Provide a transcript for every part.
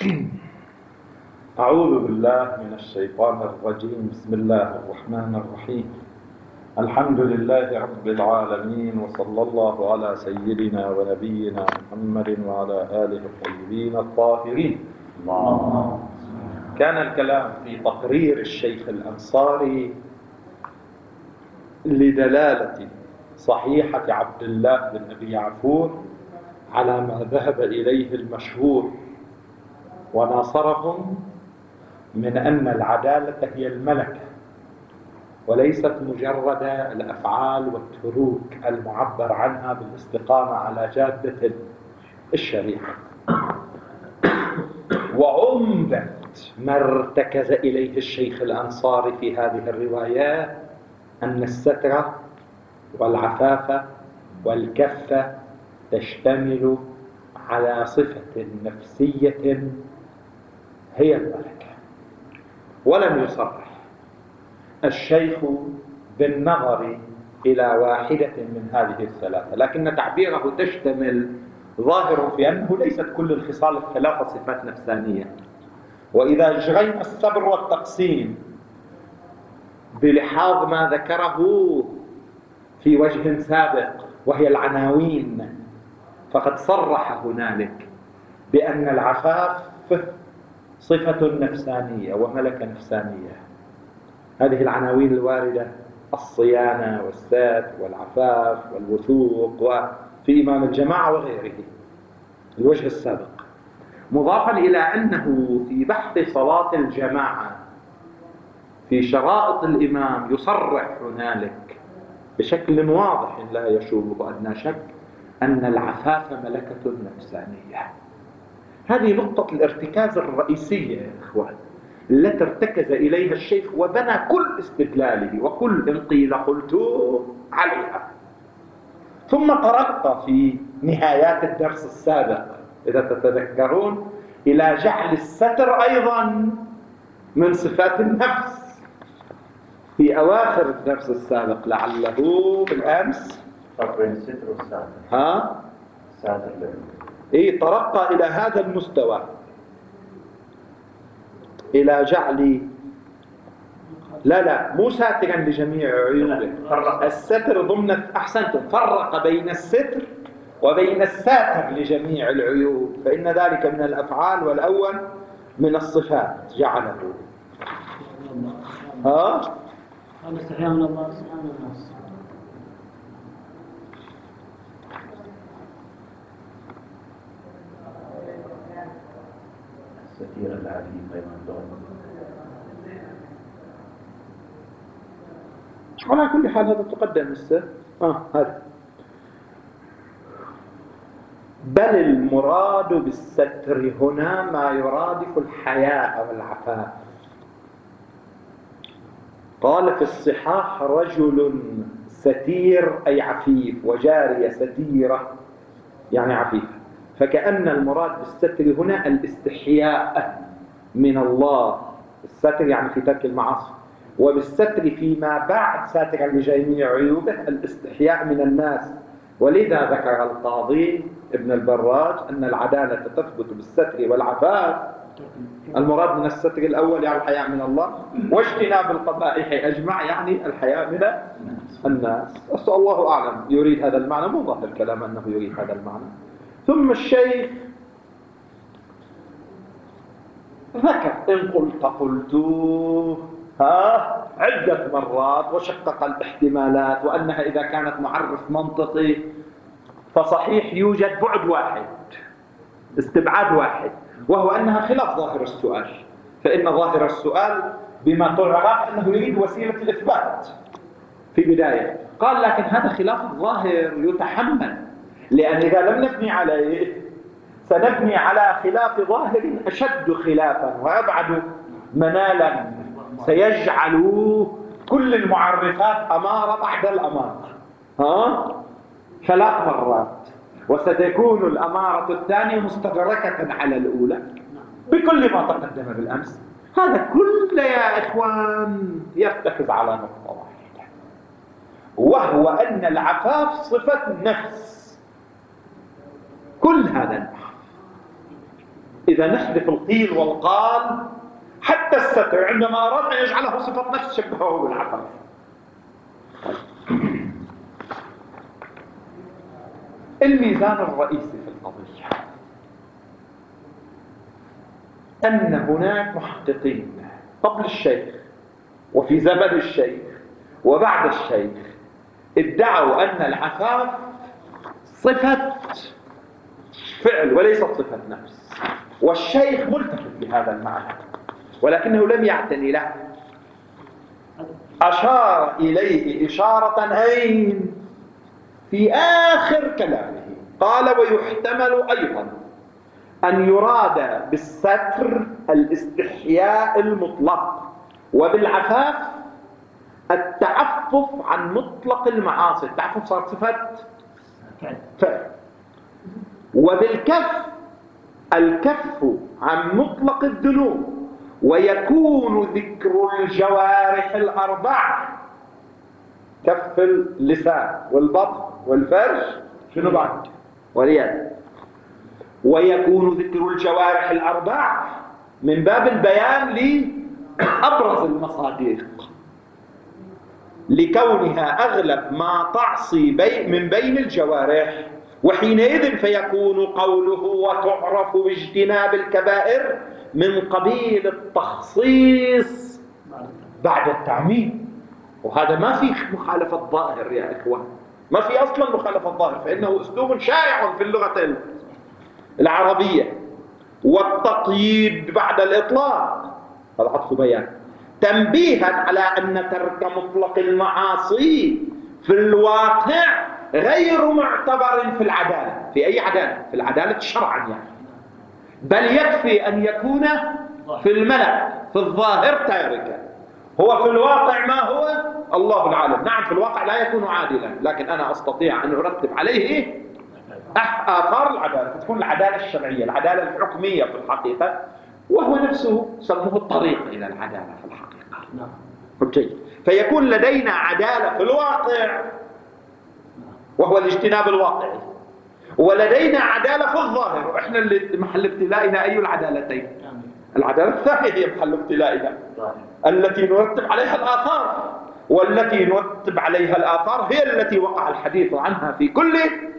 أعوذ بالله من الشيطان الرجيم. بسم الله الرحمن الرحيم. الحمد لله رب العالمين، وصلى الله على سيدنا ونبينا محمد وعلى آله الطيبين الطاهرين. كان الكلام في تقرير الشيخ الأنصاري لدلالة صحيحة عبد الله بن أبي عفور على ما ذهب إليه المشهور وناصرهم من أن العدالة هي الملكة وليست مجرد الأفعال والتروك المعبر عنها بالاستقامة على جادة الشريعة. وعمدة ما ارتكز إليه الشيخ الأنصاري في هذه الروايات أن الستر والعفاف والكف تشتمل على صفة نفسية هي الملكة، ولم يصرح الشيخ بالنظر إلى واحدة من هذه الثلاثة، لكن تعبيره تشتمل ظاهر في أنه ليست كل الخصال الثلاثة صفات نفسانية. وإذا أجرينا الصبر والتقسيم بلحاظ ما ذكره في وجه سابق وهي العناوين، فقد صرح هنالك بأن العفاف صفة نفسانية وملكة نفسانية. هذه العناوين الواردة: الصيانة والستر والعفاف والوثوق، وفي إمام الجماعة وغيره الوجه السابق، مضافا إلى أنه في بحث صلاة الجماعة في شرائط الإمام يصرح هنالك بشكل واضح لا يشوب أدنى شك أن العفاف ملكة نفسانية. هذه نقطة الارتكاز الرئيسية يا إخوان التي ارتكز إليها الشيخ وبنى كل استدلاله وكل إن قيل قلت عليها. ثم طرقت في نهايات الدرس السابق إذا تتذكرون إلى جعل الستر أيضا من صفات النفس في أواخر الدرس السابق، لعله بالأمس فرق بين الستر والساتر. الساتر طرق إلى هذا المستوى، إلى جعل لا مو ساترا لجميع عيوبه. الستر ضمن أحسنتم، فرق بين الستر وبين الساتر لجميع العيوب، فإن ذلك من الأفعال والأول من الصفات جعله. استحياء من الله سبحانه وتعالى. الستير العديد بين الدول. على كل حال هذا تقدم الستر. هذا بل المراد بالستر هنا ما يرادف الحياء والعفاف. قال في الصحاح: رجل ستير أي عفيف، وجارية ستيرة يعني عفيفة. فكأن المراد بالستر هنا الاستحياء من الله، الستر يعني في ترك المعاصي، وبالستر فيما بعد ساترا لجميع عيوبه الاستحياء من الناس. ولذا ذكر القاضي ابن البراج أن العدالة تثبت بالستر والعفاف. المراد من الستر الأول يعني الحياء من الله، واجتناب القبائح أجمع يعني الحياء من الناس. أسأل الله أعلم يريد هذا المعنى، مو ظاهر الكلام أنه يريد هذا المعنى. ثم الشيخ ذكر إن قلت عدة مرات وشقق الاحتمالات، وأنها إذا كانت معرف منطقي فصحيح يوجد بعد واحد، استبعاد واحد، وهو أنها خلاف ظاهر السؤال. فإن ظاهر السؤال بما تعرف أنه يريد وسيلة الإثبات في بداية. قال لكن هذا خلاف الظاهر يتحمل، لأن إذا لم نبني عليه سنبني على خلاف ظاهر أشد خلافا وأبعد منالا، سيجعل كل المعرفات أمارة بعد الأمارة 3 مرات، وستكون الأمارة الثانية مستدركة على الأولى بكل ما تقدم بالأمس. هذا كله يا إخوان يرتكز على نقطة واحدة، وهو أن العفاف صفة نفس. كل هذا البحث إذا نحذف القيل والقال حتى الستر عندما أراد أن يجعله صفة نفس شبهه بالعفاف. الميزان الرئيسي في القضية أن هناك محققين قبل الشيخ وفي زمن الشيخ وبعد الشيخ ادعوا أن العفاف صفة فعل وليست صفة نفس، والشيخ ملتفت لهذا المعنى ولكنه لم يعتني له، أشار إليه إشارة أين؟ في آخر كلامه قال: ويحتمل أيضا أن يراد بالستر الاستحياء المطلق، وبالعفاف التعفف عن مطلق المعاصي. التعفف صار صفة فعل. وبالكف الكف عن مطلق الذنوب، ويكون ذكر الجوارح الأربع كف اللسان والبطن والفرج شنو بعد؟ واليد. ويكون ذكر الجوارح الأربع من باب البيان لأبرز المصادق، لكونها أغلب ما تعصي من بين الجوارح، وحينئذ فيكون قوله وتعرف باجتناب الكبائر من قبيل التخصيص بعد التعميم. وهذا ما في مخالفة ظاهر يا إخوان، ما في أصلا مخالفة ظاهر، فإنه أسلوب شائع في اللغة العربية. والتقييد بعد الإطلاق هذا عطف بيان، تنبيها على أن ترك مطلق المعاصي في الواقع غير معتبر في العدالة. في أي عدالة؟ في العدالة شرعا يعني، بل يكفي أن يكون في الملأ في الظاهر تاركا، هو في الواقع ما هو الله العالم. نعم في الواقع لا يكون عادلا، لكن أنا أستطيع أن أرتب عليه آثار العدالة، فتكون العدالة الشرعية، العدالة الحكمية في الحقيقة، وهو نفسه سموه الطريق إلى العدالة في الحقيقة. جيد. فيكون لدينا عدالة في الواقع وهو الاجتناب الواقعي، ولدينا عدالة في الظاهر، وإحنا اللي محل ابتلائنا أي العدالتين؟ العدالة الثانية هي محل ابتلائنا التي نرتب عليها الآثار، والتي نرتب عليها الآثار هي التي وقع الحديث عنها في كل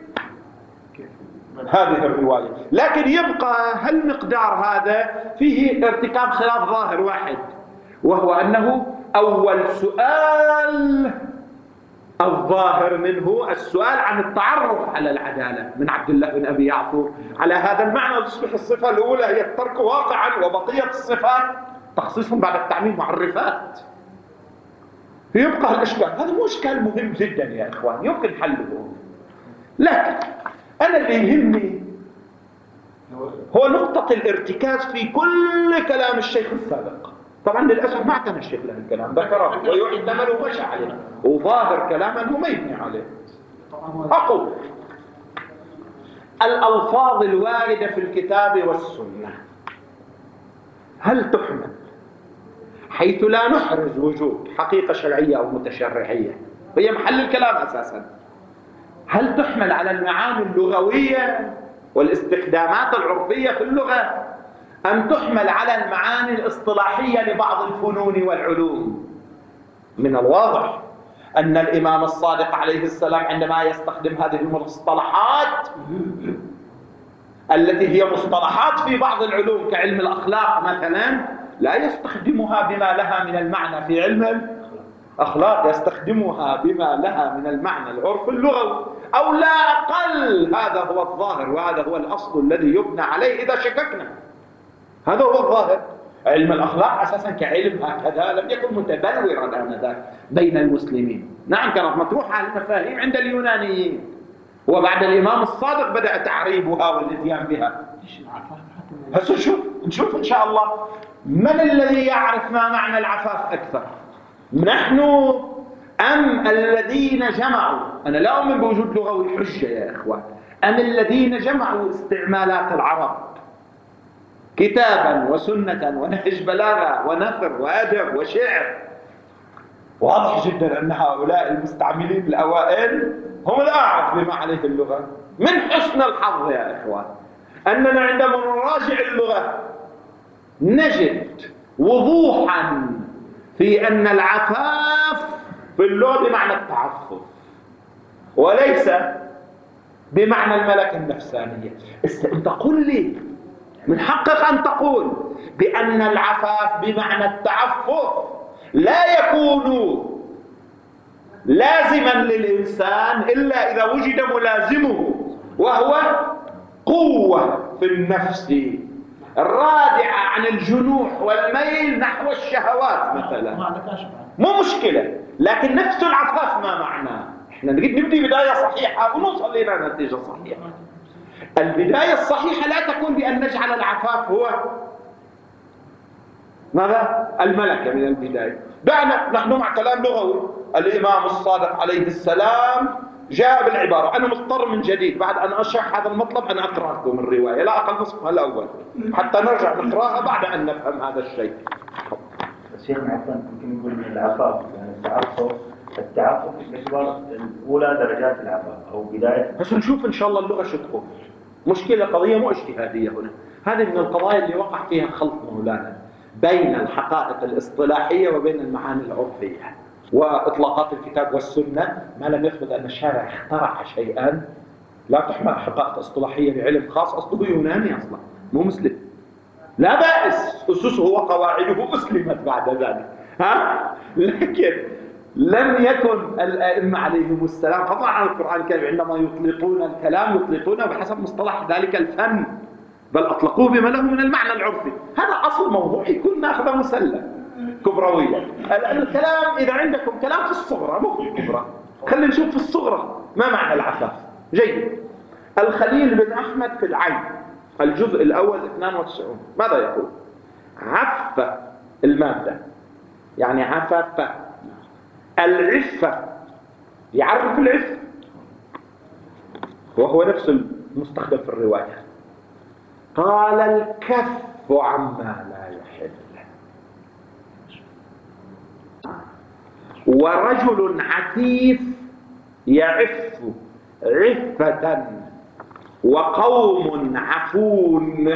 هذه الرواية. لكن يبقى هالمقدار هذا فيه ارتكاب خلاف ظاهر واحد، وهو أنه أول سؤال الظاهر منه السؤال عن التعرف على العدالة من عبد الله بن أبي يعفور. على هذا المعنى تصبح الصفة الأولى هي الترك واقعا، وبقية الصفات تخصيص بعد التعميم معرفات. يبقى الإشكال هذا مو إشكال مهم جدا يا إخوان، يمكن حله، لكن أنا اللي يهمني هو نقطة الارتكاز في كل كلام الشيخ السابق. طبعا للأسف ما اعتنى الشيخ له الكلام، ذكره ويحتمل ومشى عليه، وظاهر كلاما هو ما يبني عليه. أقول الألفاظ الواردة في الكتاب والسنة هل تحمل حيث لا نحرز وجود حقيقة شرعية أو متشرعية، وهي محل الكلام أساسا، هل تحمل على المعاني اللغوية والاستخدامات العرفية في اللغة، أم تحمل على المعاني الاصطلاحية لبعض الفنون والعلوم؟ من الواضح أن الإمام الصادق عليه السلام عندما يستخدم هذه المصطلحات التي هي مصطلحات في بعض العلوم كعلم الأخلاق مثلا، لا يستخدمها بما لها من المعنى في علم الأخلاق، يستخدمها بما لها من المعنى العرف اللغوي أو لا أقل. هذا هو الظاهر، وهذا هو الأصل الذي يبنى عليه إذا شككنا. هذا هو الظاهر. علم الأخلاق أساسا كعلم هكذا لم يكن متبلورا آنذاك بين المسلمين، نعم كانت مطروحة المفاهيم عند اليونانيين، وبعد الإمام الصادق بدأ تعريبها والاتيان بها. هسه نشوف إن شاء الله من الذي يعرف ما معنى العفاف أكثر، نحن أم الذين جمعوا؟ أنا لا أؤمن بوجود لغوي حجة يا إخوان، أم الذين جمعوا استعمالات العرب كتابا وسنة ونهج بلاغة ونثر وأدب وشعر. واضح جدا أن هؤلاء المستعملين الأوائل هم الأعرف بما عليه اللغة. من حسن الحظ يا إخوان أننا عندما نراجع اللغة نجد وضوحا في أن العفاف في اللغة بمعنى التعفف وليس بمعنى الملكة النفسانية. أنت قل لي، من حقك أن تقول بأن العفاف بمعنى التعفف لا يكون لازما للإنسان إلا إذا وجد ملازمه، وهو قوة في النفس الرادعة عن الجنوح والميل نحو الشهوات مثلا، مو مشكلة. لكن نفس العفاف ما معناه؟ احنا نبدي بداية صحيحة ونوصل إلى نتيجة صحيحة. البداية الصحيحة لا تكون بأن نجعل العفاف هو ماذا؟ الملكة من البداية. دعنا نحن مع كلام لغوي. الإمام الصادق عليه السلام جاء بالعبارة، أنا مضطر من جديد بعد أن أشرح هذا المطلب أن أقرأ لكم الرواية لا أقل نصفها الأول حتى نرجع نقرأها بعد أن نفهم هذا الشيء. الشيخ عفوا يمكن نقول من العفاف يعني التعفف باعتبار أولى درجات العفاف أو بداية. بس نشوف إن شاء الله اللغة شو تقول. مشكلة قضية مو اجتهادية هنا، هذه من القضايا اللي وقع فيها خلط مولانا بين الحقائق الاصطلاحية وبين المعاني العرفية وإطلاقات الكتاب والسنة. ما لم يثبت أن الشارع اخترع شيئا لا تحمل حقائق اصطلاحية بعلم خاص أصله يوناني أصلا مو مسلم، لا بأس أسسه وقواعده أسلمت بعد ذلك لكن لم يكن الأئمة عليهم السلام فضلا عن القرآن الكريم عندما يطلقون الكلام يطلقونه بحسب مصطلح ذلك الفن، بل أطلقوه بما له من المعنى العرفي. هذا أصل موضوعي، كنا أخذ مسلة كبروية. الكلام إذا عندكم كلام في الصغرى مو في الكبرى، خلينا نشوف في الصغرى ما معنى العفاف. جيد. الخليل بن أحمد في العين الجزء الأول 92 ماذا يقول؟ عف المادة يعني عفاف، العفة يعرف العفة وهو نفس المستخدم في الرواية. قال الكف عما لا يحل، ورجل عفيف يعف عفة، وقوم عفون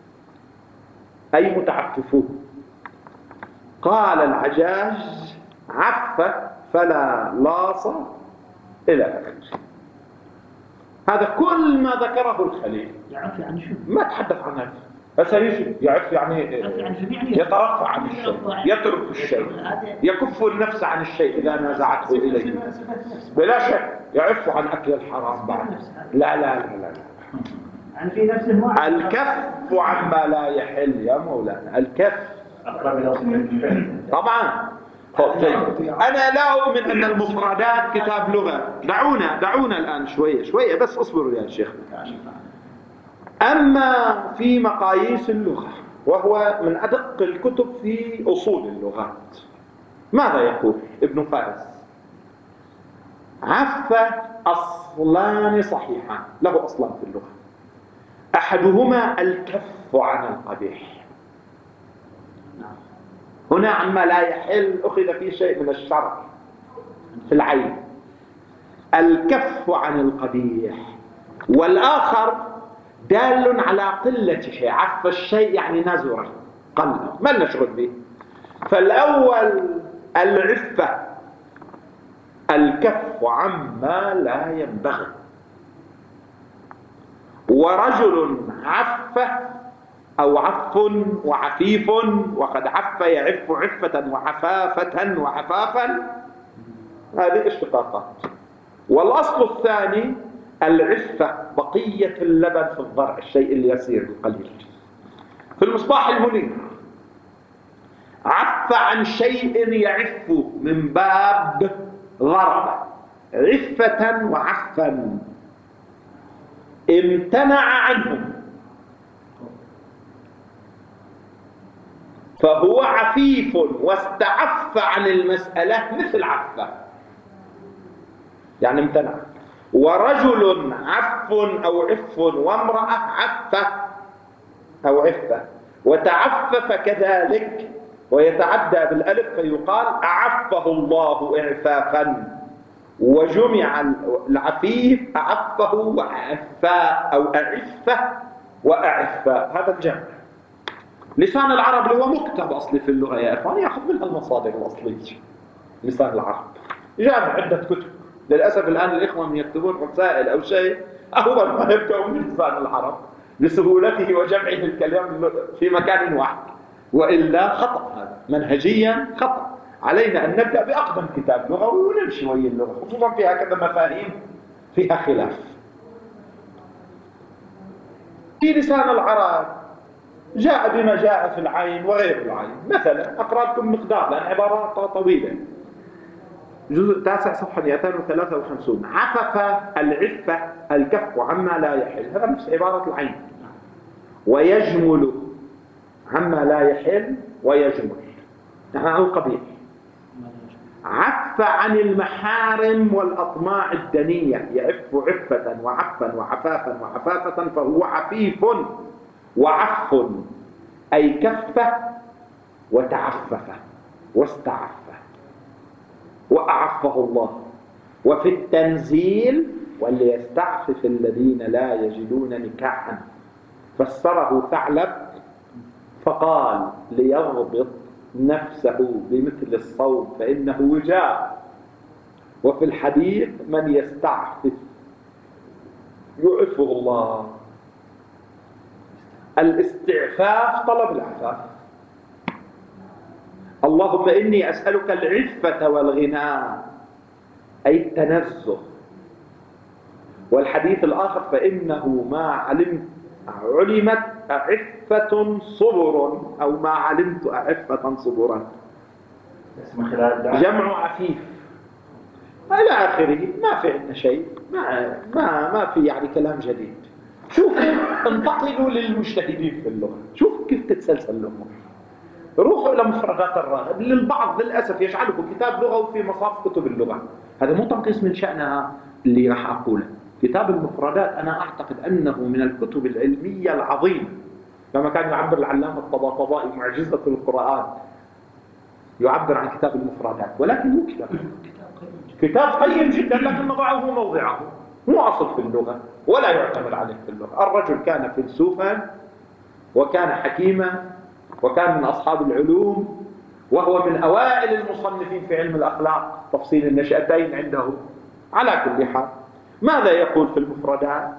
أي متعففون. قال العجاج عف فلا لاص إلى آخره. هذا كل ما ذكره الخليل. يعف يعني شو؟ ما تحدث عن عف، بس يعف يعني يترفع عن الشيء، يترك الشيء، يكف النفس عن الشيء إذا نازعته إليه بلا شك. يعف عن أكل الحرام بعد. لا لا لا لا يعني في نفسه الكف عما لا يحل يا مولانا. الكف طبعا. أنا لا أؤمن أن المفردات كتاب لغة. دعونا الآن شوية بس اصبروا يا شيخ. أما في مقاييس اللغة وهو من أدق الكتب في أصول اللغات ماذا يقول ابن فارس؟ عف أصلان صحيحان، له أصلان في اللغة، أحدهما الكف عن القبيح. هنا عما لا يحل أخذ فيه شيء من الشرع في العين، الكف عن القبيح. والآخر دال على قلته، عف الشيء يعني نزره قل ما نشغل به. فالأول العفة الكف عما لا ينبغي. ورجل عف أو عف وعفيف، وقد عف يعف عفة وعفافة وعفافا، هذه اشتقاقات. والأصل الثاني العفة بقية اللبن في الضرع، الشيء اليسير القليل. في المصباح المنير عف عن شيء يعف من باب ضرب، عفة وعفا، امتنع عنه فهو عفيف، واستعف عن المسألة مثل عفة يعني امتنع. ورجل عف أو عف وامرأة عفة أو عفة، وتعفف كذلك ويتعدى بالألف فيقال أعفه الله إعفافا. وجمع العفيف أعفه وعفاء أو أعفة وأعفاء، هذا الجمع. لسان العرب اللي هو مكتب أصلي في اللغة يا إخوان، يأخذ منها المصادر الأصلية. لسان العرب جامع عدة كتب، للأسف الآن الإخوة من يكتبون رسائل أو شيء أول ما يبدأوا من لسان العرب لسهولته وجمعه الكلام في مكان واحد، وإلا خطأ، هذا منهجيا خطأ. علينا أن نبدأ بأقدم كتاب لغوي ونمشي ويا اللغة، خصوصا في هكذا مفاهيم فيها خلاف. في لسان العرب جاء بما جاء في العين وغير العين. مثلا أقرأ لكم مقدار لأن عبارات طويلة. جزء 9 صفحة 253. عفف العفة الكف عما لا يحل، هذا نفس عبارة العين. ويجمل عما لا يحل ويجمل، نحن عن القبيح. عف عن المحارم والأطماع الدنية، يعف عفة وعفا وعفافا وعفافة فهو عفيف. وعف أي كف وتعفف واستعف وأعفه الله. وفي التنزيل وليستعفف الذين لا يجدون نكاحا، فسره ثعلب فقال ليضبط نفسه بمثل الصوت فإنه وجاء. وفي الحديث من يستعفف يعفه الله. الاستعفاف طلب العفاف. اللهم إني أسألك العفة والغنى أي التنزه. والحديث الآخر فإنه ما علمت عفة صبر، أو ما علمت عفة صبرا، جمع عفيف إلى آخره. ما في عندنا شيء، ما في يعني كلام جديد. شوفوا انتقلوا للمجتهدين في اللغة، شوفوا كيف تتسلسل الأمور. روحوا إلى مفردات الراغب. للبعض للأسف يجعله كتاب لغوي في مصاف كتب اللغة، هذا مو تنقيص من شأنها اللي راح أقوله. كتاب المفردات أنا أعتقد أنه من الكتب العلمية العظيمة، كما كان يعبر العلامة الطباطبائي معجزة القرآن، يعبر عن كتاب المفردات. ولكن مو كتاب قيم جدا، لكن وضعه موضعه، مو أصل في اللغة ولا يعتمد عليه في اللغة. الرجل كان فيلسوفا وكان حكيما وكان من أصحاب العلوم، وهو من أوائل المصنفين في علم الأخلاق، تفصيل النشأتين عنده. على كل حال ماذا يقول في المفردات؟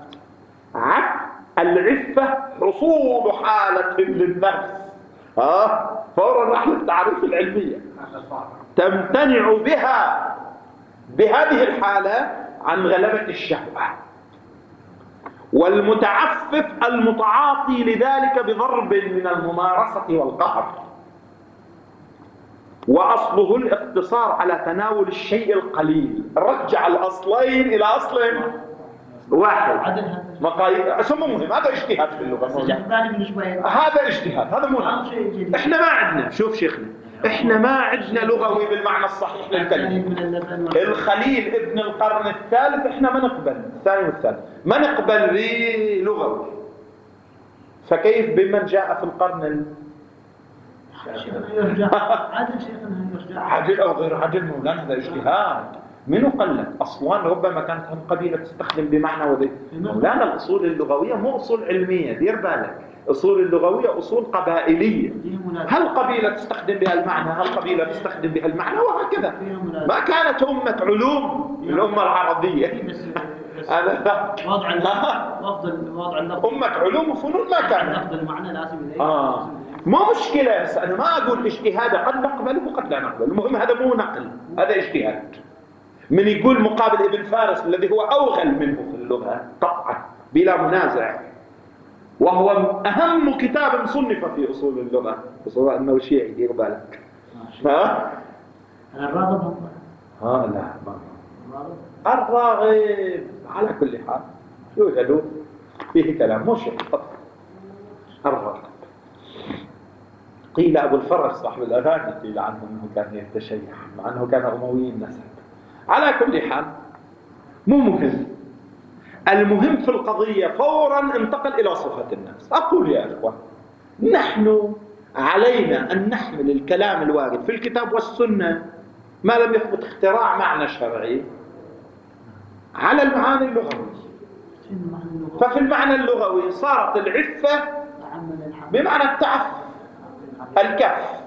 العفة حصول حالة للنفس، فورا راح للتعريف العلمية، تمتنع بها بهذه الحالة عن غلبة الشهوة. والمتعفف المتعاطي لذلك بضرب من الممارسة والقهر. وأصله الاقتصار على تناول الشيء القليل. رجع الأصلين إلى أصل واحد. اسمه مهم، هذا اجتهاد في اللغة. هذا اجتهاد، هذا مهم. احنا ما عندنا، شوف شيخنا، احنا ما عندنا لغوي بالمعنى الصحيح للكلمة. الخليل ابن القرن الثالث احنا ما نقبل، الثاني والثالث ما نقبل بلغوي، فكيف بمن جاء في القرن عدل او غير عدل؟ مولانا هذا اجتهاد. منو قال لك؟ أسوان ربما كانت قبيلة تستخدم بمعنى وذي. مولانا الأصول اللغوية مو أصول علمية، دير بالك، أصول اللغوية أصول قبائلية. هل قبيلة تستخدم بها المعنى، هل قبيلة تستخدم بها المعنى، وهكذا. ما كانت أمة علوم الأمة العربية. وضع اللفظ أمة علوم وفنون ما كانت. المعنى لازم مو مشكلة، بس أنا ما أقول اجتهاد قد نقبله وقد لا نقبله. المهم هذا مو نقل، هذا اجتهاد. من يقول مقابل ابن فارس الذي هو أوغل منه في اللغة قطعا بلا منازع، وهو أهم كتاب صنف في أصول اللغة، أصول أنه شيعي، دير بالك. الراغب لا الراغب على كل حال يوجد فيه كلام مو شيء. الراغب قيل أبو الفرج صاحب الأغاني قيل عنه أنه كان يتشيع مع أنه كان أموي النسب. على كل حال مو مهم، المهم في القضية فورا انتقل إلى صفة النفس. أقول يا أخوة، نحن علينا أن نحمل الكلام الوارد في الكتاب والسنة ما لم يثبت اختراع معنى شرعي على المعاني اللغوية. ففي المعنى اللغوي صارت العفة بمعنى التعفف، الكف.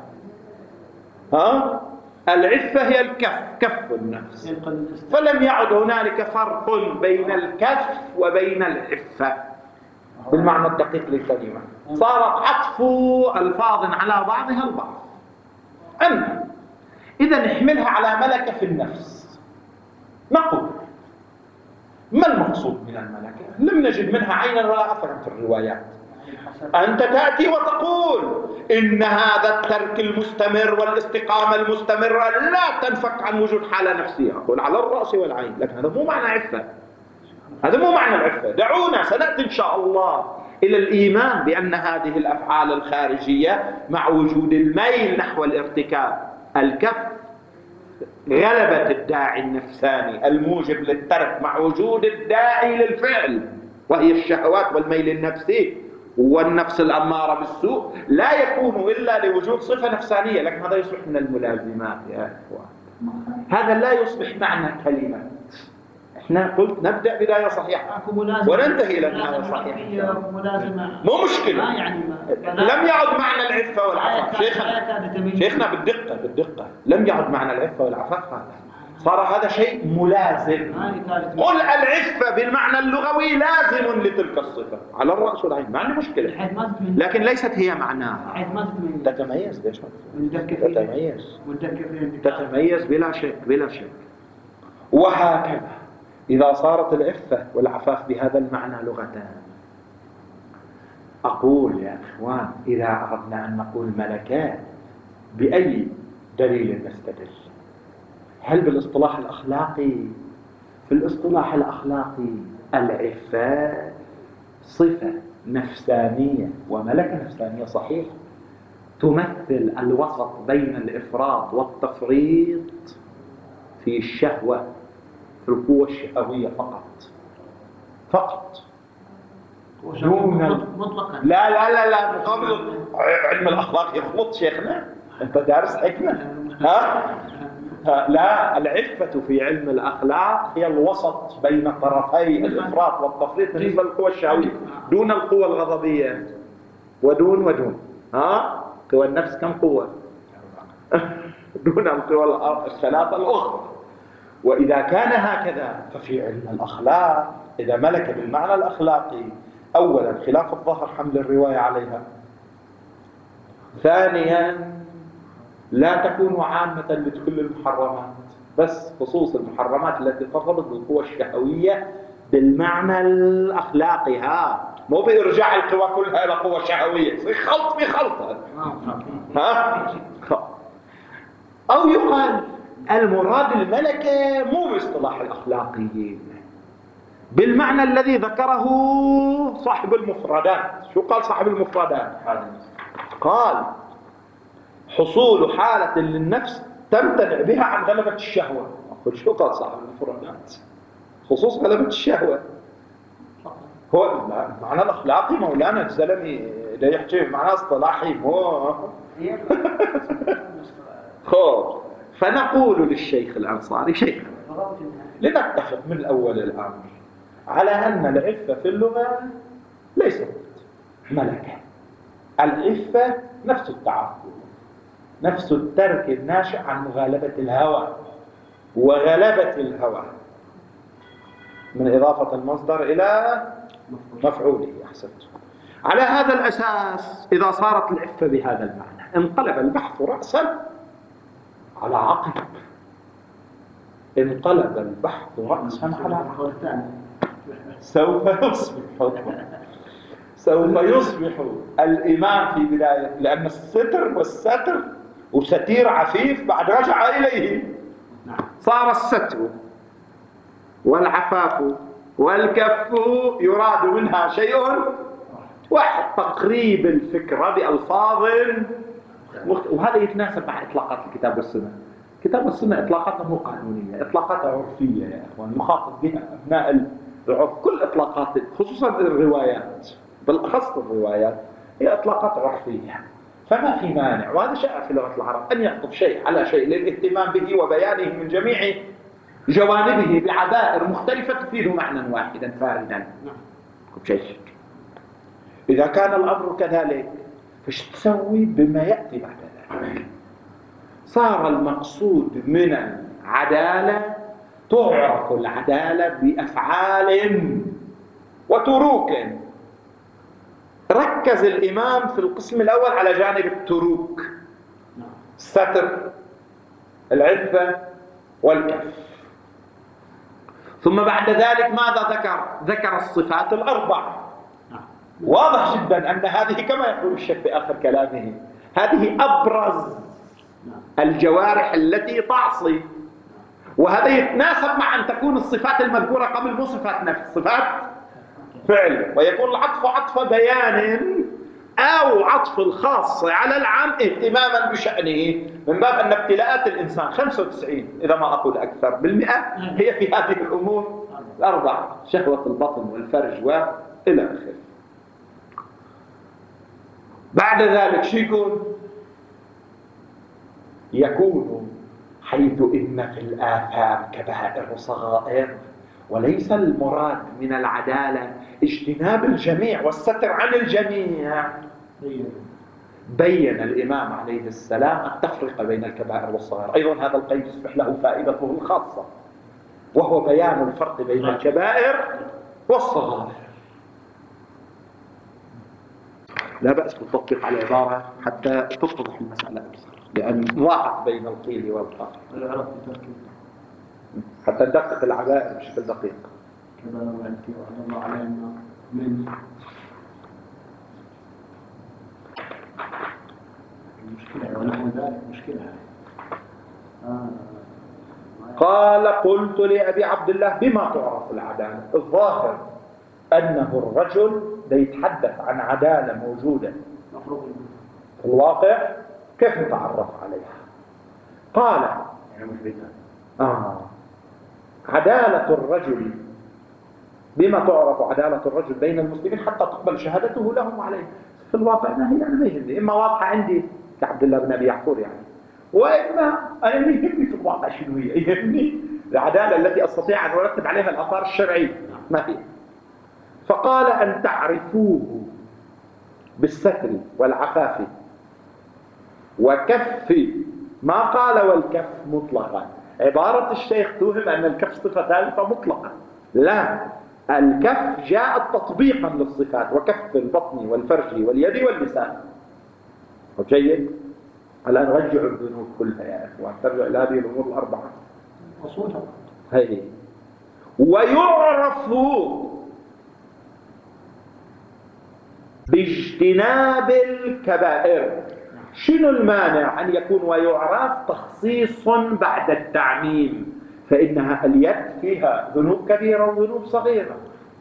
العفة هي الكف، كف النفس. فلم يعد هنالك فرق بين الكف وبين العفة بالمعنى الدقيق للكلمة. صارت عطف ألفاظ على بعضها البعض. أما إذا نحملها على ملكة في النفس، نقول ما المقصود من الملكة؟ لم نجد منها عينا ولا أثرا في الروايات. أنت تأتي وتقول إن هذا الترك المستمر والاستقامة المستمرة لا تنفك عن وجود حالة نفسية. أقول على الرأس والعين، لكن هذا مو معنى عفة، هذا مو معنى العفة. دعونا سنأتي إن شاء الله إلى الإيمان بأن هذه الأفعال الخارجية مع وجود الميل نحو الارتكاب، الكف، غلبة الداعي النفساني الموجب للترك مع وجود الداعي للفعل وهي الشهوات والميل النفسي والنفس الأمارة بالسوء، لا يكون إلا لوجود صفة نفسانية. لكن هذا يصبح من الملازمات يا إخوان، هذا لا يصبح معنى كلمة. احنا قلت نبدأ بداية صحيحة وننتهي إلى نهاية صحيحة، مو مشكلة. لم يعد معنى العفة والعفاف شيخنا بالدقة لم يعد معنى العفة والعفاف، هذا صار هذا شيء ملازم. قل العفة بالمعنى اللغوي لازم لتلك الصفة على الرأس والعين، ما عندي مشكلة، لكن ليست هي معناها. تتميز، ليش تتميز بلا شك بلا شك. وهكذا إذا صارت العفة والعفاف بهذا المعنى لغتان، أقول يا إخوان إذا أردنا أن نقول ملكات بأي دليل نستدل؟ هل بالاصطلاح الأخلاقي؟ في الاصطلاح الأخلاقي العفة صفة نفسانية وملكة نفسانية صحيح، تمثل الوسط بين الإفراط والتفريط في الشهوة، في القوة الشهوية فقط دون مطلقا. لا مقابل علم الأخلاق يخلط شيخنا، أنت دارس حكمة. لا، العفة في علم الأخلاق هي الوسط بين طرفي الإفراط والتفريط بالنسبة للقوى الشهوية، دون القوى الغضبية ودون قوى النفس كم قوة؟ دون القوى الثلاثة الأخرى. وإذا كان هكذا ففي علم الأخلاق إذا ملك بالمعنى الأخلاقي، أولا خلاف الظاهر حمل الرواية عليها، ثانيا لا تكون عامة لكل المحرمات، بس خصوص المحرمات التي ترتبط بالقوى الشهوية بالمعنى الأخلاقي، مو بإرجاع القوى كلها إلى قوى شهوية، خلط بخلط. أو يقال المراد الملكة مو باصطلاح الأخلاقيين، بالمعنى الذي ذكره صاحب المفردات. شو قال صاحب المفردات؟ قال حصول حالة للنفس تمتنع بها عن غلبة الشهوة. أقول شو قال صاحب المفردات؟ خصوص غلبة الشهوة. هو المعنى الأخلاقي مولانا الزلمي لا يحكي معنى اصطلاحي مو خب. فنقول للشيخ الأنصاري شيخ لنتفق من الأول الأمر على أن العفة في اللغة ليست ملكة. العفة نفس التعفف، نفس الترك الناشئ عن مغالبة الهوى، وغلبة الهوى من إضافة المصدر إلى مفعوله. أحسنت. على هذا الأساس إذا صارت العفة بهذا المعنى انقلب البحث رأسا على عقب، انقلب البحث رأسا على عقب. سوف يصبح الإمام في بداية، لأن الستر والستر وستير عفيف بعد رجع إليه، صار الستر والعفاف والكف يراد منها شيء واحد، تقريب الفكرة بألفاظ وهذا يتناسب مع إطلاقات الكتاب والسنة. كتاب والسنة إطلاقاتها مو قانونية، إطلاقاتها عرفية يا إخوان، مخاطب بها أبناء العرف. كل إطلاقات خصوصا الروايات، بالأخص الروايات هي إطلاقات عرفية، فما في مانع، وهذا شائع في لغة العرب، أن يعطف شيء على شيء للاهتمام به وبيانه من جميع جوانبه بعبائر مختلفة تفيد معنى واحدا فاردا. جيد. إذا كان الأمر كذلك فايش تسوي بما يأتي بعد ذلك؟ صار المقصود من العدالة، تعرف العدالة بأفعال وتروك. ركز الإمام في القسم الأول على جانب التروك، الستر، العفة والكف. ثم بعد ذلك ماذا ذكر؟ ذكر الصفات الأربع. واضح جدا أن هذه كما يقول الشيخ في آخر كلامه هذه أبرز الجوارح التي تعصي، وهذا يتناسب مع أن تكون الصفات المذكورة قبل مو صفات نفس، صفات فعل، ويكون العطف عطف بيان أو عطف الخاص على العام اهتماما بشأنه، من باب أن ابتلاءات الإنسان 95 إذا ما أقول أكثر بالمئة هي في هذه الأمور الأربع: شهوة البطن والفرج وإلى آخره. بعد ذلك شو يكون حيث إن في الآثام كبائر وصغائر، وليس المراد من العدالة اجتناب الجميع والستر عن الجميع. بين الإمام عليه السلام التفرقة بين الكبائر والصغائر. أيضا هذا القيد يصبح له فائدته الخاصة، وهو بيان الفرق بين الكبائر والصغائر. لا بأس بالتطبيق على العبارة حتى تتضح المسألة أكثر، لأن موافق بين القيل والقال حتى ندقق العبائر بشكل دقيق. كما وعد الله علينا من المشكلة ونحو ذلك مشكلة. قال: قلت لأبي عبد الله: بما تعرف العدالة؟ الظاهر أنه الرجل يتحدث عن عدالة موجودة في الواقع، كيف نتعرف عليها؟ قال: عدالة الرجل، بما تعرف عدالة الرجل بين المسلمين حتى تقبل شهادته لهم عليه. في الواقع ما هي، أنا ما يهمني، إما واضحة عندي كعبد الله بن أبي يعقوب يعني، وإما أنا ما يهمني في الواقع شنو هي، يهمني العدالة التي أستطيع أن أرتب عليها الآثار الشرعية ما هي. فقال: أن تعرفوه بالستر والعفاف وكف، ما قال والكف مطلقا. عبارة الشيخ توهم أن الكف صفة ثالثة مطلقة، لا، الكف جاء تطبيقا للصفات، وكف البطن والفرج واليد واللسان. جيد. الآن رجعوا الذنوب كلها يا إخوان، ترجع إلى هذه الأمور الأربعة أصولها هذه. ويعرف باجتناب الكبائر. شنو المانع أن يكون ويعرف تخصيص بعد التعميم؟ فإنها اليد فيها ذنوب كبيرة وذنوب صغيرة.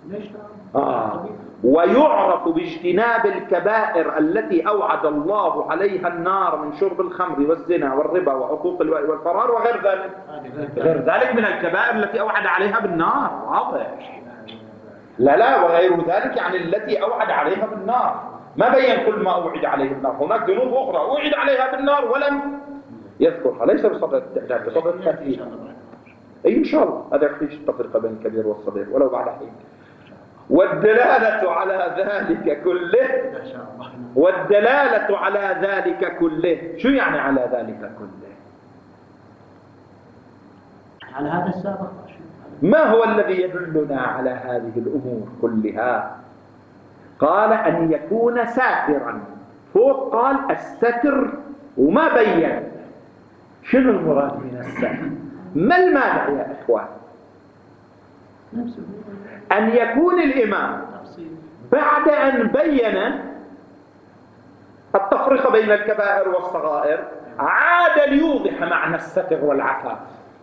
ويعرف باجتناب الكبائر التي أوعد الله عليها النار من شرب الخمر والزنا والربا وعقوق الوالد والفرار وغير ذلك. غير ذلك من الكبائر التي أوعد عليها بالنار، واضح. لا وغير ذلك يعني التي أوعد عليها بالنار، ما بين كل ما أوعد عليه بالنار. هناك ذنوب أخرى أوعد عليها بالنار ولم يذكرها، ليس بصدد التعداد، بصدد التأكيد. أي إن شاء الله هذا يحتاج التفرقة بين الكبير والصغير ولو بعد حين. والدلالة على ذلك كله، والدلالة على ذلك كله، شو يعني على ذلك كله؟ على هذا السابق. ما هو الذي يدلنا على هذه الأمور كلها؟ قال: أن يكون ساترا. فوق قال الستر وما بين. شنو المراد من الستر؟ ما المانع يا إخوان؟ أن يكون الإمام بعد أن بين التفرقة بين الكبائر والصغائر عاد ليوضح معنى الستر والعفاف.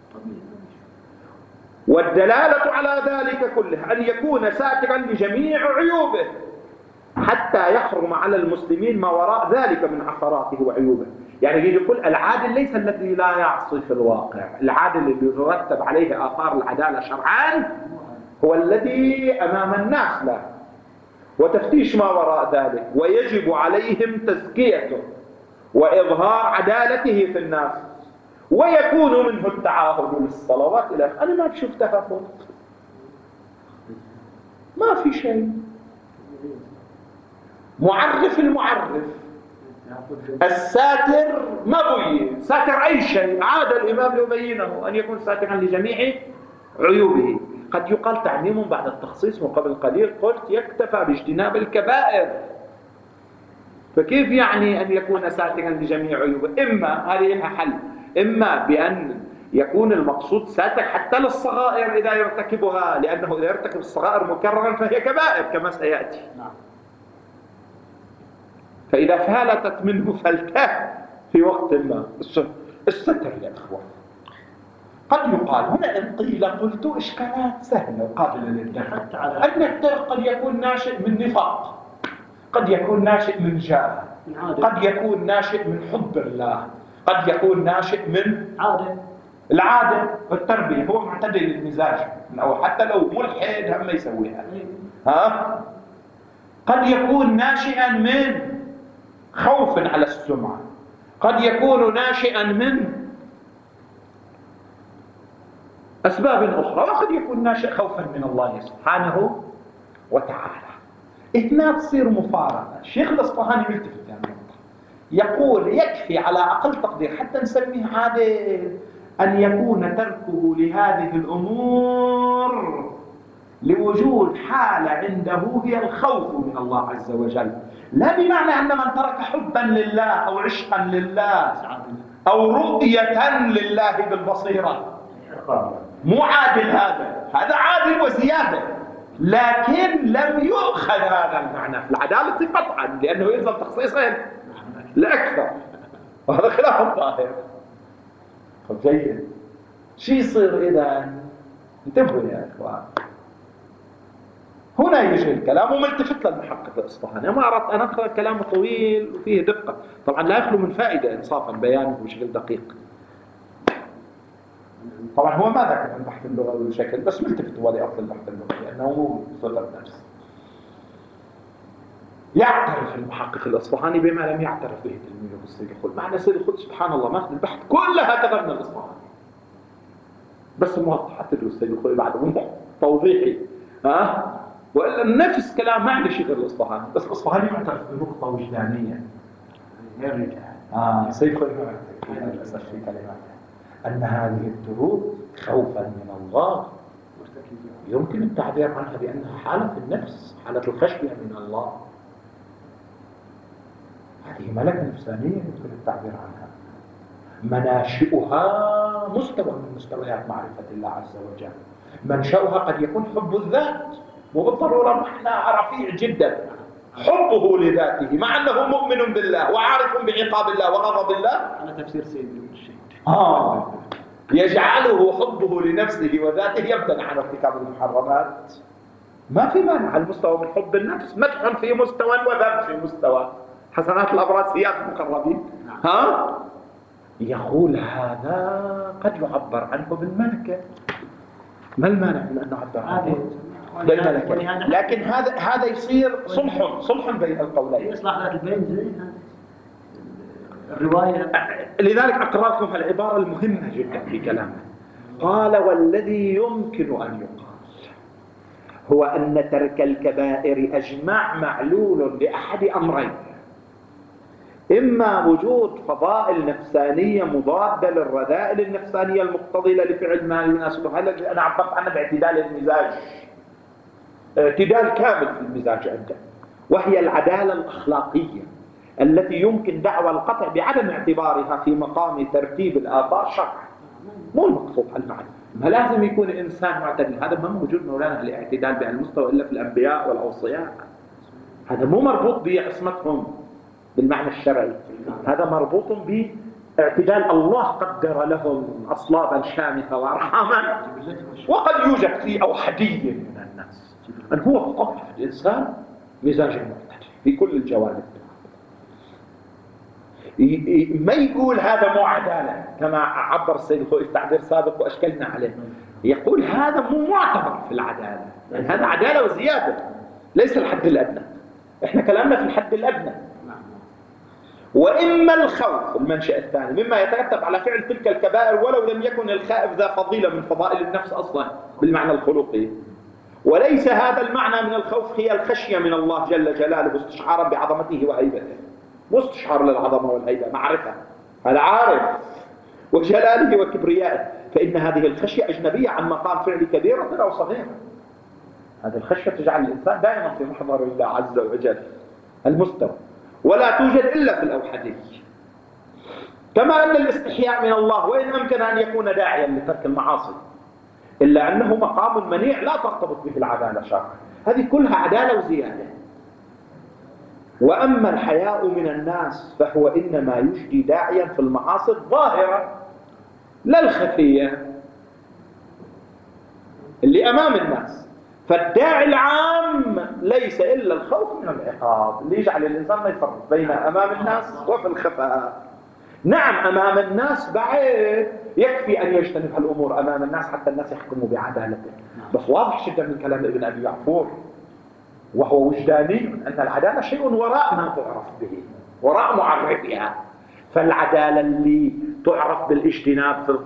والدلالة على ذلك كله أن يكون ساترا لجميع عيوبه حتى يحرم على المسلمين ما وراء ذلك من عثراته وعيوبه. يعني يقول العادل ليس الذي لا يعصي في الواقع، العادل اللي يرتب عليه آثار العدالة شرعا هو الذي أمام الناس له وتفتيش ما وراء ذلك، ويجب عليهم تزكيته وإظهار عدالته في الناس ويكون منه التعاهد للصلوات إلى آخره. أنا ما بشوف تهافت، ما في شيء. معرف المعرف الساتر ما بين ساتر أي شيء، عاد الإمام ليبينه أن يكون ساترا لجميع عيوبه. قد يقال تعميم بعد التخصيص، وقبل قليل قلت يكتفى باجتناب الكبائر، فكيف يعني أن يكون ساترا لجميع عيوبه؟ إما هذه لها حل، إما بأن يكون المقصود ساتر حتى للصغائر إذا يرتكبها، لأنه إذا يرتكب الصغائر مكررا فهي كبائر كما سيأتي. فإذا فالتت منه فلته في وقت ما الستر يا إخوان. قد يقال هنا إن قيل قلت إشكالات سهلة وقابلة للدرك. النكتر قد يكون ناشئ من نفاق، قد يكون ناشئ من جاه، قد يكون ناشئ من حب الله، قد يكون ناشئ من العادة والتربية. هو معتدل المزاج أو حتى لو ملحد هم يسويها. قد يكون ناشئا من خوف على السمعة، قد يكون ناشئا من أسباب أخرى، وقد يكون ناشئ خوفا من الله سبحانه وتعالى. هنا تصير مفارقة. الشيخ الأصفهاني يلتفت يعني النقطة، يقول يكفي على أقل تقدير حتى نسميه عادل أن يكون تركه لهذه الأمور لوجود حالة عنده هي الخوف من الله عز وجل، لا بمعنى أن من ترك حبا لله أو عشقا لله أو رؤية لله بالبصيرة، مو عادل، هذا عادل وزيادة، لكن لم يؤخذ هذا المعنى في العدالة قطعا، لأنه يلزم تخصيصين لأكثر، وهذا خلاف الظاهر. طيب جيد، شو يصير إذا؟ انتبهوا يا إخوان، هنا يجي الكلام وملتفت للمحقق الإصفهاني. ما أردت أن أقرأ كلام طويل وفيه دقة، طبعا لا يخلو من فائدة إنصافا بيانه بشكل دقيق. طبعا هو ما ذكر البحث اللغوي بشكل، بس ملتفت هو لأصل البحث اللغوي لأنه مو صفة نفس. يعترف المحقق الإصفهاني بما لم يعترف به تلميذه السيد الخلد. معنى السيد الخلد سبحان الله ماخذ البحث كلها هكذا من الإصفهاني، بس موضح حتى السيد الخلد بعد توضيحي وإلا نفس كلام ما عنده شيء غير الإصفهاني، بس الإصفهاني معترف بنقطة وجدانية السيد الخلد ما معترف للأسف في كلماته أن هذه الدروب خوفا من الله يمكن التعبير عنها بأنها حالة النفس، حالة الخشية من الله. هذه ملكة نفسانية يمكن التعبير عنها، مناشئها مستوى من مستويات معرفة الله عز وجل. منشأها قد يكون حب الذات، مو بالضرورة معنى رفيع جدا، حبه لذاته مع أنه مؤمن بالله وعارف بعقاب الله وغضب الله. على تفسير سيد الشيخ يجعله حبه لنفسه وذاته يمتنع عن ارتكاب المحرمات. ما في مانع على المستوى من حب النفس، مدح في مستوى وذم في مستوى، حسنات الأبرار سيئات المقربين. يقول هذا قد يعبر عنه بالملكة، ما المانع من أن نعبر عنه بالملكة؟ لكن هذا يصير صلح بين القولين، إصلاح ذات البين زي الرواية. لذلك أقرأ لكم العبارة المهمة جدا في كلامه. قال: والذي يمكن أن يقال هو أن ترك الكبائر أجمع معلول لأحد أمرين: إما وجود فضائل نفسانية مضادة للرذائل النفسانية المقتضية لفعل ما يناسبها، الذي أنا عبرت عنه باعتدال المزاج، اعتدال كامل في المزاج عنده، وهي العدالة الأخلاقية التي يمكن دعوى القطع بعدم اعتبارها في مقام ترتيب الآثار شرعا. مو المقصود المعنى، ما لازم يكون إنسان معتدل، هذا ما موجود مولانا الاعتدال بهالمستوى إلا في الأنبياء والأوصياء، هذا مو مربوط بعصمتهم بالمعنى الشرعي، هذا مربوط باعتدال الله قدر لهم أصلابا شامخة وأرحاما، وقد يوجد في أوحدية من الناس أن هو بطبع الإنسان مزاج معتدل في كل الجوانب، ما يقول هذا مو عدالة كما عبر السيد الخوئي تعبير سابق وأشكلنا عليه، يقول هذا مو معتبر في العدالة، يعني هذا عدالة وزيادة، ليس الحد الأدنى، احنا كلامنا في الحد الأدنى. وإما الخوف المنشأ الثاني مما يترتب على فعل تلك الكبائر ولو لم يكن الخائف ذا فضيلة من فضائل النفس أصلا بالمعنى الخلقي. وليس هذا المعنى من الخوف هي الخشية من الله جل جلاله استشعارا بعظمته وهيبته، واستشعار للعظمة والهيبة معرفة، هذا عارف وجلاله وكبريائه، فإن هذه الخشية أجنبية عن مقام فعل كبيرة أو صغيرة. هذه الخشية تجعل الإنسان دائما في محضر الله عز وجل المستوى، ولا توجد إلا في الأوحدية. كما أن الاستحياء من الله وإن أمكن أن يكون داعيا لترك المعاصي إلا أنه مقام منيع لا ترتبط به العدالة شرعا، هذه كلها عدالة وزيادة. وأما الحياء من الناس فهو إنما يجدي داعيا في المعاصي الظاهرة لا الخفية اللي أمام الناس. فالداعي العام ليس إلا الخوف من العقاب اللي يجعل الإنسان ما يفرق بين أمام الناس وفي الخفاء. نعم أمام الناس بعيد يكفي أن يجتنب هالأمور أمام الناس حتى الناس يحكموا بعدالته، بس واضح جدا من كلام ابن أبي يعفور وهو وجداني أن العدالة شيء وراء ما تعرف به، وراء معرفها. فالعدالة اللي تعرف بالاجتناب في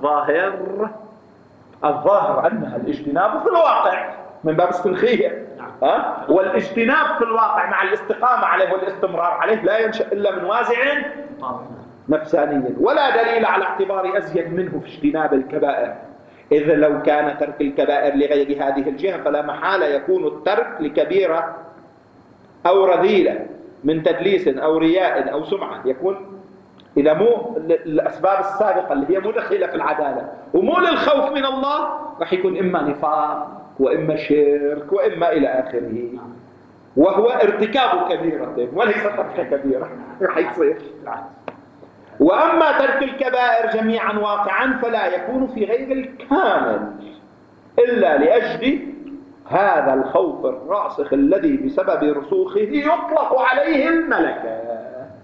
الظاهر أنها الاجتناب في الواقع من باب السلخية، والاجتناب في الواقع مع الاستقامة عليه والاستمرار عليه لا ينشأ إلا من وازع نفساني، ولا دليل على اعتبار أزيد منه في اجتناب الكبائر، إذ لو كان ترك الكبائر لغير هذه الجهة فلا محالة يكون الترك لكبيرة أو رذيلة من تدليس أو رياء أو سمعة، يكون إذا مو الأسباب السابقة اللي هي مدخلة في العدالة ومو للخوف من الله راح يكون إما نفاق وإما شرك وإما إلى آخره، وهو ارتكاب كبيرة وليس ترك كبيرة راح يصير. وأما ترك الكبائر جميعا واقعا فلا يكون في غير الكامل إلا لأجل هذا الخوف الراسخ الذي بسبب رسوخه يطلق عليه الملكة.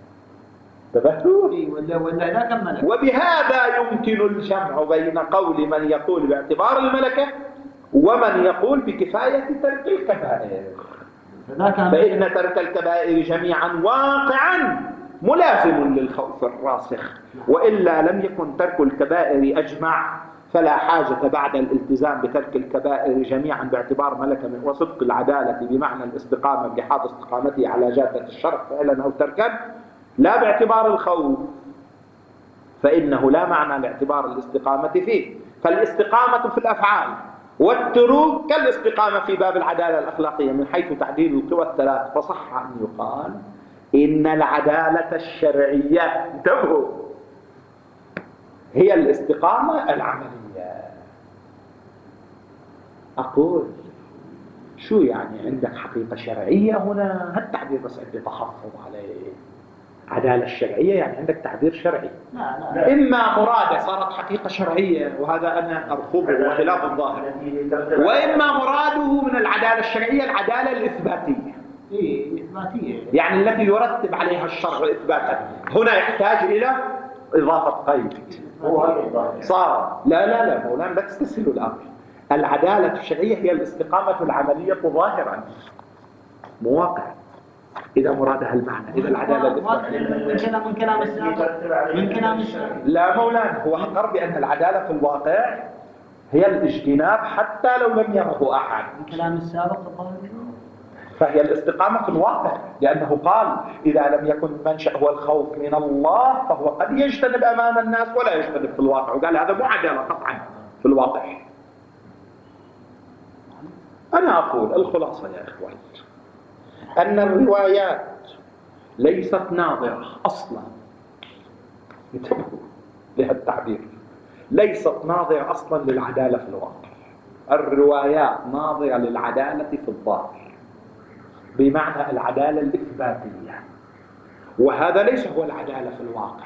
وبهذا يمكن الجمع بين قول من يقول باعتبار الملكة ومن يقول بكفاية ترك الكبائر. فإن ترك الكبائر جميعا واقعا ملازم للخوف الراسخ، وإلا لم يكن ترك الكبائر أجمع فلا حاجة بعد الالتزام بترك الكبائر جميعا باعتبار ملكة وصدق العدالة بمعنى الاستقامة بحاض استقامته على جادة الشرع فعلا أو تركا لا باعتبار الخوف، فإنه لا معنى لاعتبار الاستقامة فيه. فالاستقامة في الأفعال والتروك كالاستقامة في باب العدالة الأخلاقية من حيث تعديل القوى الثلاث، فصح أن يقال إن العدالة الشرعية انتبهوا هي الاستقامة العملية. أقول شو يعني عندك حقيقة شرعية هنا؟ هالتعبير بس عندي تحفظ عليه. عدالة الشرعية يعني عندك تعبير شرعي، إما مرادة صارت حقيقة شرعية وهذا أنا أرفضه وخلاف الظاهر، وإما مراده من العدالة الشرعية العدالة الإثباتية، يعني التي يرتب عليها الشرع إثباتا. هنا يحتاج إلى إضافة قيد صار لا مولانا لا تستسهلوا الأمر. العدالة الشرعية هي الاستقامة العملية ظاهرا مواقع إذا مرادها المعنى، إذا العدالة من كلام السابق لا مولانا هو أقر بأن العدالة في الواقع هي الاجتناب حتى لو لم يره أحد. من كلام السابق فهي الاستقامة في الواقع، لأنه قال إذا لم يكن المنشأ هو الخوف من الله فهو قد يجتنب أمام الناس ولا يجتنب في الواقع، وقال هذا مو عدالة قطعا في الواقع. أنا أقول الخلاصة يا إخوان أن الروايات ليست ناظرة أصلا، انتبهوا لهذا التعبير، ليست ناظرة أصلا للعدالة في الواقع. الروايات ناظرة للعدالة في الظاهر بمعنى العدالة الإثباتية، وهذا ليس هو العدالة في الواقع.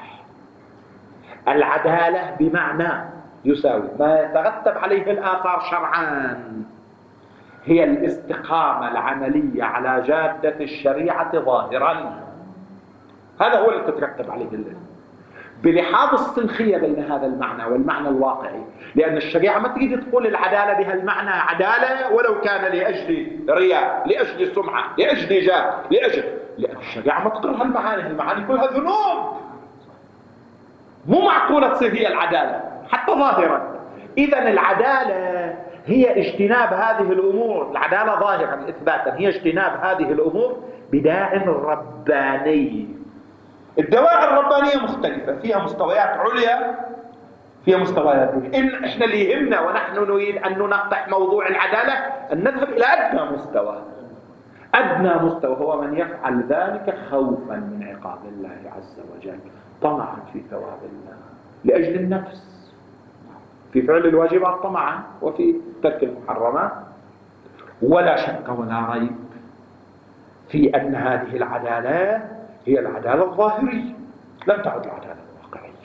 العدالة بمعنى يساوي ما يترتب عليه الآثار شرعان، هي الاستقامة العملية على جادة الشريعة ظاهرا، هذا هو اللي تترتب عليه بلحاظ السلخية بين هذا المعنى والمعنى الواقعي، لأن الشريعة ما تريد تقول العدالة بها المعنى عدالة ولو كان لأجل رياء، لأجل سمعة، لأجل جاه، لأجل لأن الشريعة ما تقر هالمعاني، المعاني كلها ذنوب، مو معقولة تصير هي العدالة حتى ظاهرا. إذن العدالة هي اجتناب هذه الأمور، العدالة ظاهرا إثباتا هي اجتناب هذه الأمور بداع رباني. الدواعي الربانية مختلفة، فيها مستويات عليا، فيها مستويات دنيا. إن إحنا اللي يهمنا ونحن نريد أن ننقح موضوع العدالة أن نذهب إلى أدنى مستوى. أدنى مستوى هو من يفعل ذلك خوفا من عقاب الله عز وجل، طمعا في ثواب الله، لأجل النفس، في فعل الواجبات طمعا وفي ترك المحرمات. ولا شك ولا ريب في أن هذه العدالة هي العدالة الظاهرية، لم تعد العدالة الواقعية.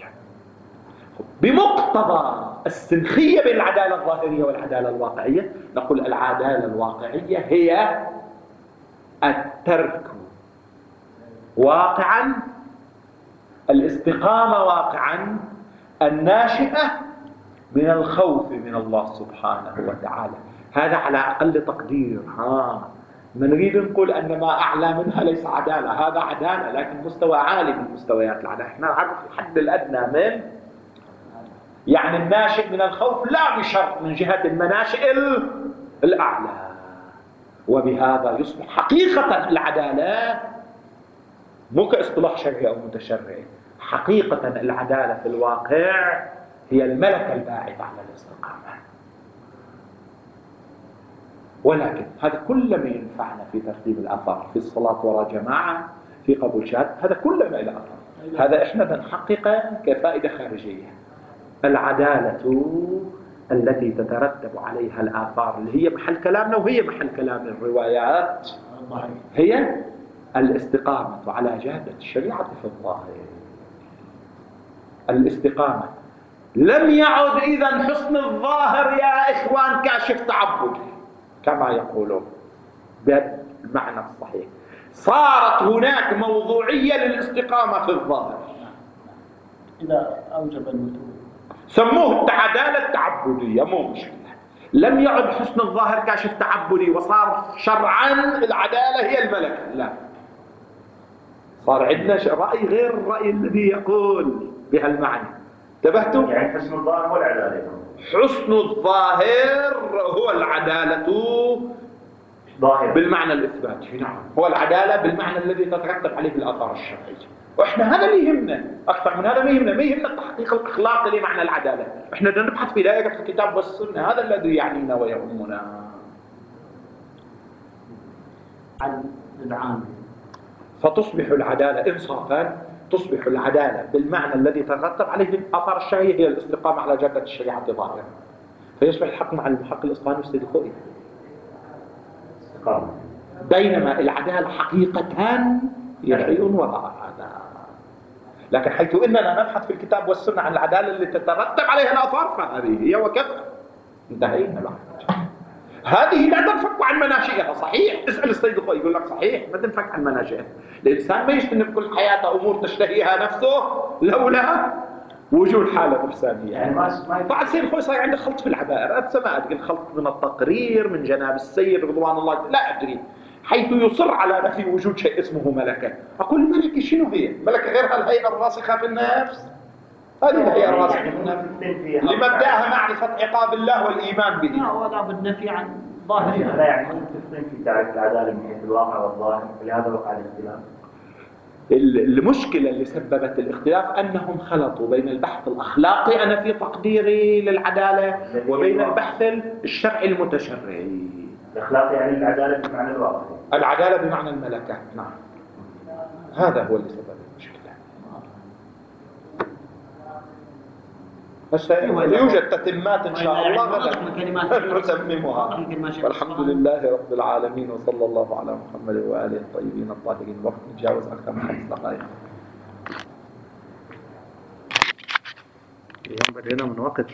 بمقتضى السنخية بين العدالة الظاهرية والعدالة الواقعية نقول العدالة الواقعية هي الترك واقعا، الاستقامة واقعا، الناشئة من الخوف من الله سبحانه وتعالى. هذا على أقل تقدير. ما نريد نقول أن ما أعلى منها ليس عدالة، هذا عدالة لكن مستوى عالي من مستويات العدالة. احنا نعرف الحد الأدنى من يعني الناشئ من الخوف، لا بشرط من جهة المناشئ الأعلى. وبهذا يصبح حقيقة العدالة مو كاصطلاح شرعي أو متشرعي، حقيقة العدالة في الواقع هي الملكة الباعثة على الاستقامة. ولكن هذا كل ما ينفعنا في ترتيب الآثار، في الصلاة وراء جماعة، في قبول شهادة، هذا كل ما إلى أثر. هذا إحنا بنحققه كفائدة خارجية. العدالة التي تترتب عليها الآثار اللي هي محل كلامنا وهي محل كلام الروايات هي الاستقامة على جادة الشريعة في الظاهر. الاستقامة لم يعد إذن حسن الظاهر يا إخوان كاشف تعبدي كما يقولون بالمعنى الصحيح. صارت هناك موضوعية للاستقامة في الظاهر. إذا أوجب الوجوب سموه العدالة التعبدية، مو مشكلة. لم يعد حسن الظاهر كاشف تعبدي وصار شرعا العدالة هي الملكة، لا، صار عندنا رأي غير الرأي الذي يقول بهالمعنى. انتبهتوا؟ يعني حسن الظاهر هو العدالة. حسن الظاهر هو العدالة ظاهر بالمعنى الإثباتي، نعم، هو العدالة بالمعنى الذي تترتب عليه الآثار الشرعية. واحنا هذا اللي يهمنا اكثر من هذا. ما يهمنا التحقيق الاخلاقي لمعنى العداله. احنا بدنا نبحث في دائره الكتاب والسنه، هذا الذي يعنينا ويهمنا. فتصبح العداله انصافا، تصبح العداله بالمعنى الذي تترتب عليه الاثار الشرعيه هي الاستقامه على جاده الشريعه ظاهرا. فيصبح الحق مع المحقق الاسباني والسيد الخوئي. استقامه. بينما العداله حقيقه هي شيء وراء هذا. لكن حيث اننا نبحث في الكتاب والسنه عن العداله اللي تترتب عليها الاثار فهذه هي وكفى. انتهينا بعد. هذه لا تنفك عن مناشئها، صحيح. اسال السيد الخوئي يقول لك صحيح ما تنفك عن مناشئها. الانسان ما يجتنب كل حياته امور تشتهيها نفسه لولا وجود حاله نفسانيه. يعني ما بعد السيد الخوئي صار عنده خلط في العبائر. اتسمع الخلط من التقرير من جناب السيد رضوان الله لا ادري، حيث يصر على نفي وجود شيء اسمه ملكة. أقول الملكة شنو هي؟ ملكة غير الهيئة الراسخة في النفس. هذه الهيئة الراسخة في النفس لمبدأها معرفة عقاب الله والإيمان به. ولا بالنفي عن ظاهرها. لا يعني ممكن تفصل في تعريف العدالة من حيث الواقع والظاهر، لهذا وقع الاختلاف. المشكلة اللي سببت الاختلاف أنهم خلطوا بين البحث الأخلاقي أنا في تقديري للعدالة وبين البحث الشرعي المتشرعي. الأخلاق يعني العدالة بمعنى الواقع. العدالة بمعنى الملكة، نعم. هذا هو اللي سبب المشكلة. يوجد تتمات إن شاء الله غدا نتممها. والحمد لله رب العالمين، وصلى الله على محمد وآله الطيبين الطاهرين. وقت نتجاوز أكثر من 5 دقائق. اليوم بدينا من وقت